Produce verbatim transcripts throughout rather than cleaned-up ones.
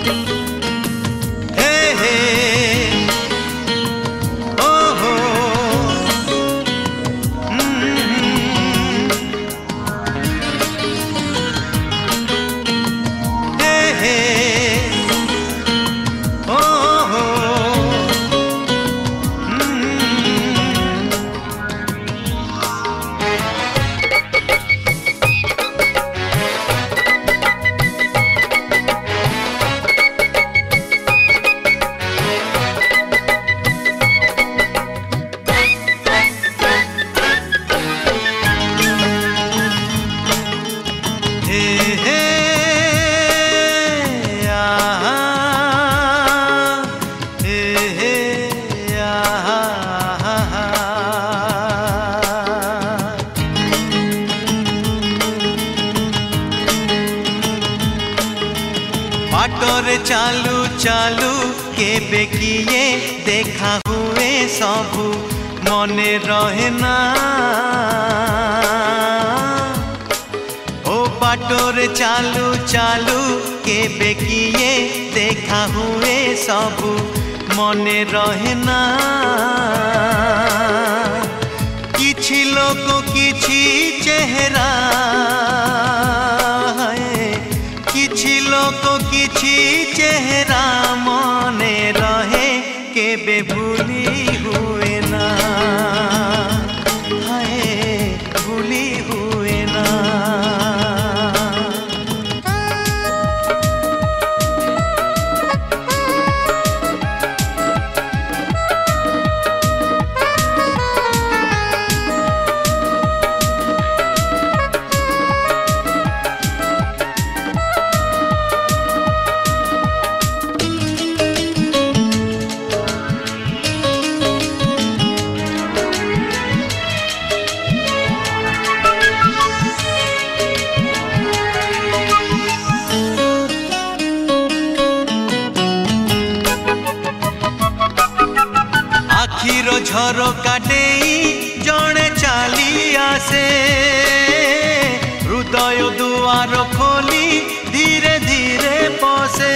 हे हे ओ हो हे हे ओ हो बाटरे चालू चालू केबे किए देखा हुए सबू मने रहे ना ओ बाटरे चालू चालू केबे किए देखा हुए सबू मने रहे ना किछि लोक किछि चेहरा किछि लोक किछि चेहरा मने रहे केबे भूली हुए ना हाय भूली हुए ना आखिरो झरका डेई जणे चाली आसे हृदय दुआर खोली धीरे धीरे पसे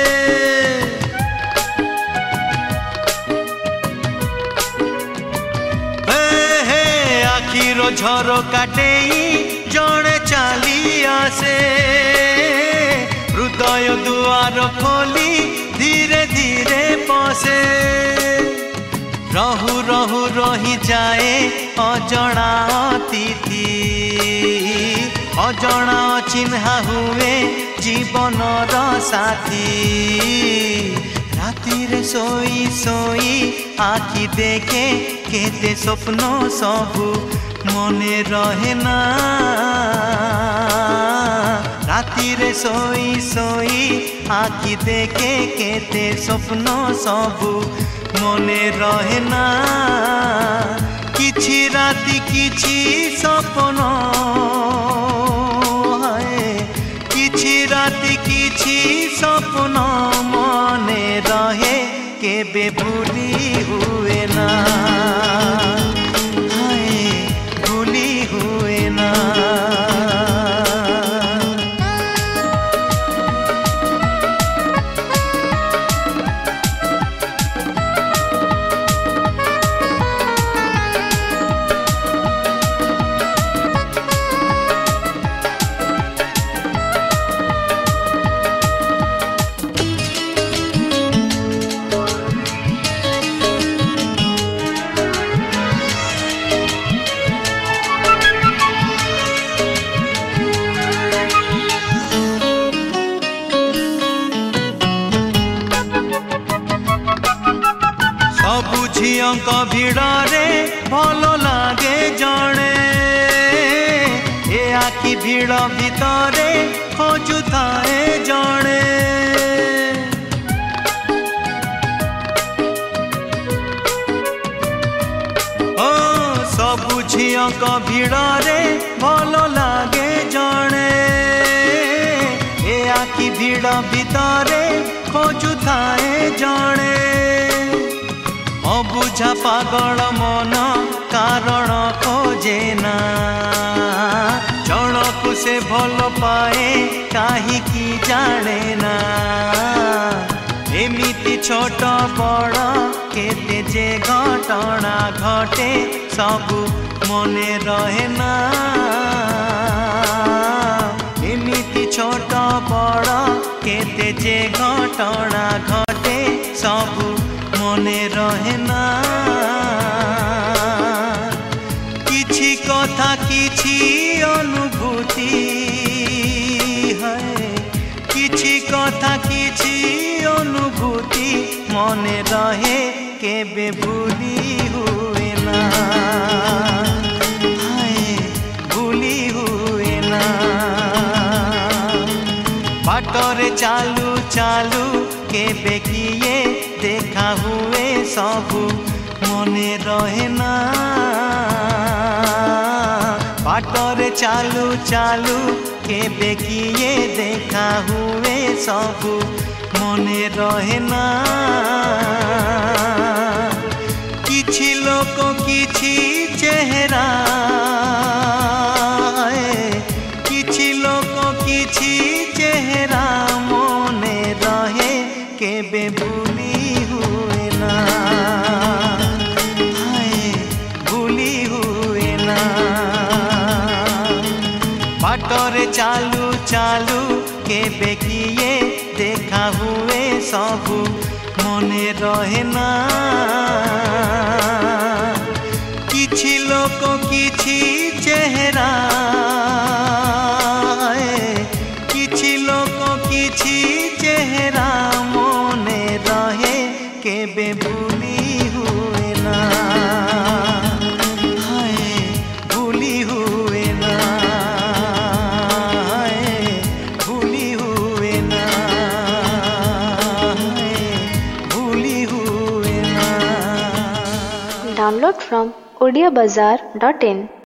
हे हे आखिरो झरका डेई जणे चाली आसे हृदय दुआर खोली धीरे धीरे पसे रहु रहु रही जाए अजणा अतिथि अजणा चिन्हा हुए जीवनर साथी राति रे सोई सोई आखि देखे केते स्वप्न सबू मने रहे ना राति रे सोई सोई आखि देखे केते स्वप्न सबू मने रहे ना किछि राति किछि सपन किछि राति किछि सपन मने रहे केबे भूली हुए ना हाय भूली हुए ना सबु झियंक भिड़े भल लागे जणे ए आखि भिड़ भितरे खोजुए जणे ओ सबु झियंक भिड़े भल लागे जणे ए आखि भिड़ भितरे खोजुए जणे अबुझा पागल मन कारण खोजे ना जन को से भल पाए कहीं जाने ना। छोट बड़ केते जे घटना घटे सबु मने रहे ना एमिति छोट बड़ केते जे घटना घटे सबु मने रहे ना किछि कथा किछि अनुभूति है किछि कथा किछि अनुभूति मने रहे केबे भूली हुए ना हाय भूली हुए ना बाटरे चालू चालू केबे किए देखा हुए सबु मने रहे ना बाटरे चालू चालू केबे किए देखा हुए सबु मने रहे ना किछि लोक किछि चेहरा किछि लोक किछि चेहरा मने रहे केबे भूली हुए ना हाय भूली हुए ना बाटरे चालू चालू केबे किए देखा हुए सबु मने रहे ना किछि लोक किछि चेहरा किछि लोक किछि चेहरा मने रहे केबे भूली हुए ना हाय भूली हुए ना भूली हुए ना भूली हुए ना Download from odia bazaar dot in